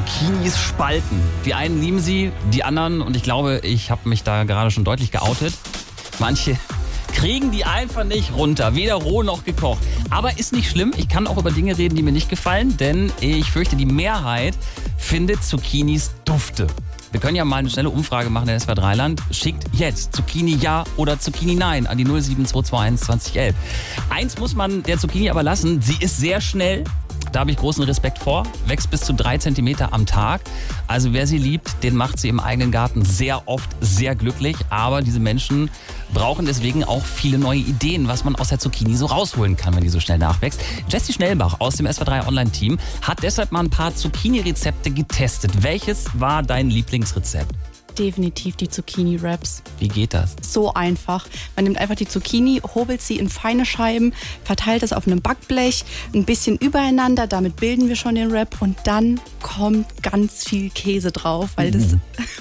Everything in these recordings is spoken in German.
Zucchinis spalten. Die einen lieben sie, die anderen, und ich glaube, ich habe mich da gerade schon deutlich geoutet, manche kriegen die einfach nicht runter, weder roh noch gekocht. Aber ist nicht schlimm, ich kann auch über Dinge reden, die mir nicht gefallen, denn ich fürchte, die Mehrheit findet Zucchinis dufte. Wir können ja mal eine schnelle Umfrage machen, der SWR 3 Land. Schickt jetzt Zucchini ja oder Zucchini nein an die 07221 2011. Eins muss man der Zucchini aber lassen, sie ist sehr schnell. Da habe ich großen Respekt vor. Wächst bis zu 3 Zentimeter am Tag. Also wer sie liebt, den macht sie im eigenen Garten sehr oft sehr glücklich. Aber diese Menschen brauchen deswegen auch viele neue Ideen, was man aus der Zucchini so rausholen kann, wenn die so schnell nachwächst. Jessie Schnellbach aus dem SWR 3 Online-Team hat deshalb mal ein paar Zucchini-Rezepte getestet. Welches war dein Lieblingsrezept? Definitiv die Zucchini-Wraps. Wie geht das? So einfach. Man nimmt einfach die Zucchini, hobelt sie in feine Scheiben, verteilt es auf einem Backblech, ein bisschen übereinander, damit bilden wir schon den Wrap und dann kommt ganz viel Käse drauf, weil das...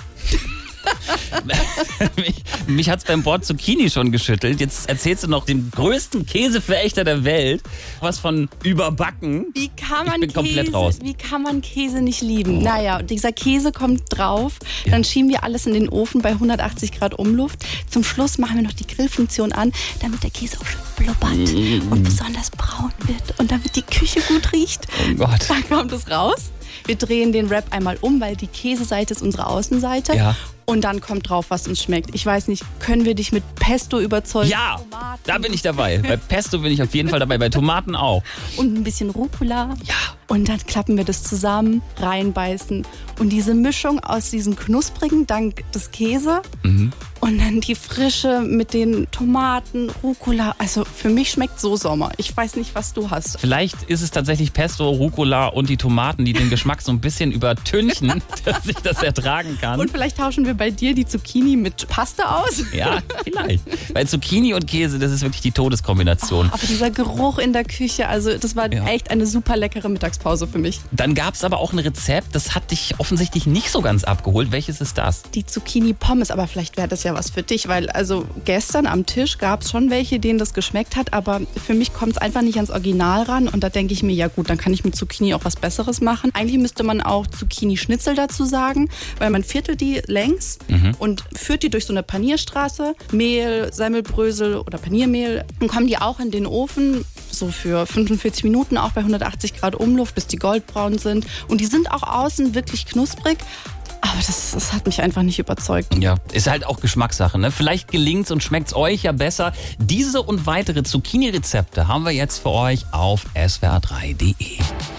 Mich hat's beim Wort Zucchini schon geschüttelt. Jetzt erzählst du noch den größten Käseverächter der Welt. Was von überbacken. Wie kann man ich bin komplett raus. Wie kann man Käse nicht lieben? Naja, dieser Käse kommt drauf. Dann schieben wir alles in den Ofen bei 180 Grad Umluft. Zum Schluss machen wir noch die Grillfunktion an, damit der Käse auch schön blubbert und besonders braun wird. Und damit die Küche gut riecht. Oh Gott. Dann kommt es raus. Wir drehen den Wrap einmal um, weil die Käseseite ist unsere Außenseite. Ja. Und dann kommt drauf, was uns schmeckt. Ich weiß nicht, können wir dich mit Pesto überzeugen? Ja, Tomaten. da bin ich dabei. Bei Pesto bin ich auf jeden Fall dabei, bei Tomaten auch. Und ein bisschen Rucola. Ja. Und dann klappen wir das zusammen, reinbeißen. Und diese Mischung aus diesem Knusprigen dank des Käse und dann die Frische mit den Tomaten, Rucola. Also für mich schmeckt so Sommer. Ich weiß nicht, was du hast. Vielleicht ist es tatsächlich Pesto, Rucola und die Tomaten, die den Geschmack so ein bisschen übertünchen, dass ich das ertragen kann. Und vielleicht tauschen wir bei dir die Zucchini mit Pasta aus. Ja, vielleicht. Bei Zucchini und Käse, das ist wirklich die Todeskombination. Aber dieser Geruch in der Küche, also das war echt eine super leckere Mittagspause für mich. Dann gab es aber auch ein Rezept, das hat dich offensichtlich nicht so ganz abgeholt. Welches ist das? Die Zucchini-Pommes, aber vielleicht wäre das ja was für dich, weil also gestern am Tisch gab es schon welche, denen das geschmeckt hat, aber für mich kommt es einfach nicht ans Original ran und da denke ich mir, ja gut, dann kann ich mit Zucchini auch was Besseres machen. Eigentlich müsste man auch Zucchini-Schnitzel dazu sagen, weil man viertelt die längs und führt die durch so eine Panierstraße, Mehl, Semmelbrösel oder Paniermehl, und kommen die auch in den Ofen, so für 45 Minuten, auch bei 180 Grad Umluft, bis die goldbraun sind. Und die sind auch außen wirklich knusprig. Aber das hat mich einfach nicht überzeugt. Ja, ist halt auch Geschmackssache, ne? Vielleicht gelingt's und schmeckt's euch ja besser. Diese und weitere Zucchini-Rezepte haben wir jetzt für euch auf swr3.de.